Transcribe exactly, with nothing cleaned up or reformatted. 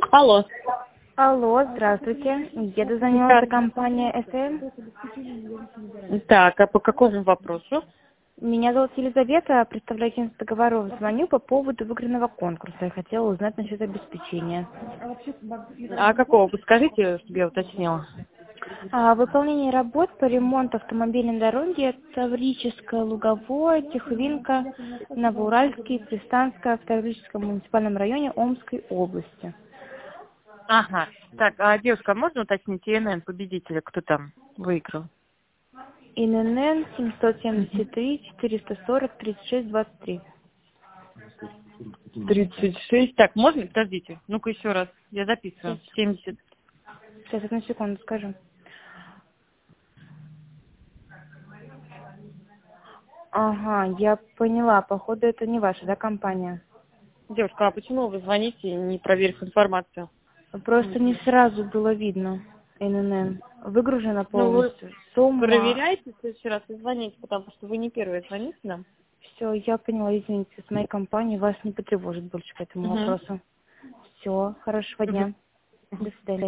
Алло. Алло, здравствуйте. Еду заниматься компания эс эм. Так, а по какому вопросу? Меня зовут Елизавета, представляю агентство договоров. Звоню по поводу выигранного конкурса. Я хотела узнать насчет обеспечения. А какого? Подскажите, чтобы я уточнила. А, выполнение работ по ремонту автомобильной дороги Таврическое, Луговое, Тихвинка, Новоуральский, Пристанское, в Таврическом муниципальном районе Омской области. Ага. Так, а девушка, а можно уточнить И Н Н победителя, кто там выиграл? ин эн эн семьсот семьдесят три четыреста сорок тридцать шесть двадцать три. тридцать шесть. Так, можно? Подождите. Ну-ка еще раз. Я Сейчас, записываю. семьдесят. сейчас, одну секунду скажу. Ага, я поняла. Походу, это не ваша, да, компания? Девушка, а почему вы звоните, не проверив информацию? Просто не сразу было видно ин эн эн. Выгружена Ну, вы полностью. Сумма. проверяйте в следующий раз и звоните, потому что вы не первые звоните нам. Все, я поняла, извините, с моей компанией вас не потревожит больше по этому Угу. вопросу. Все, хорошего дня. До свидания.